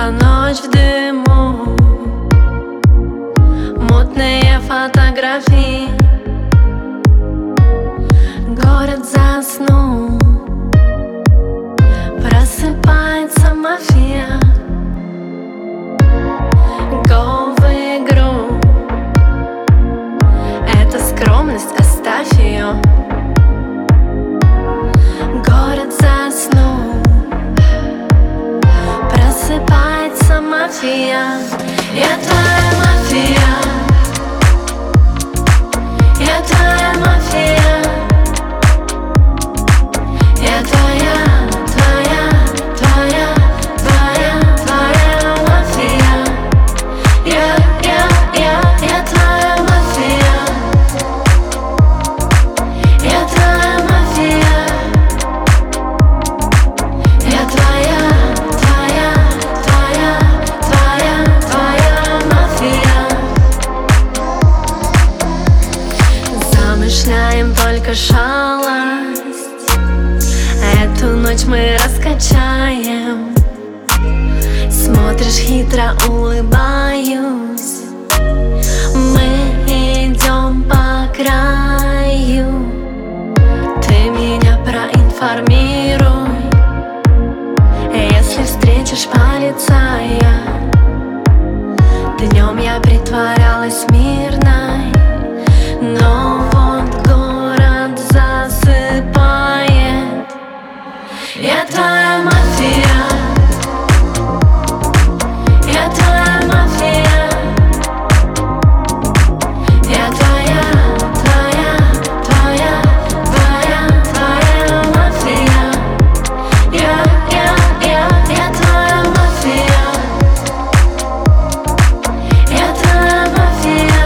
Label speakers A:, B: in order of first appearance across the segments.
A: Та ночь в дыму, мутные фотографии. Город заснул, просыпается мафия. Go в игру, это скромность, оставь ее. Город заснул, просыпается мафия. Я твоя мафия, я твоя мафия, я твоя, твоя, твоя, твоя, твоя мафия. Я твоя мафия, я твоя мафия, я твоя, твоя, твоя, твоя, твоя мафия. Замышляем только шалость, эту ночь мы раскачаем. Смотришь хитро, улыбаюсь. Мы идем по краю. Ты меня проинформируй, если встретишь полицая. Днем я притворялась мирной, но вот город засыпает. Я твоя мафия, я твоя мафия, я твоя, твоя, твоя, твоя, твоя мафия. Я твоя мафия, я твоя мафия,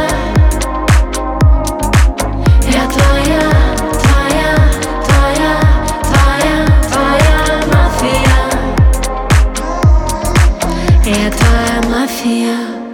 A: я твоя, твоя, твоя, твоя, твоя мафия. Я твоя мафия.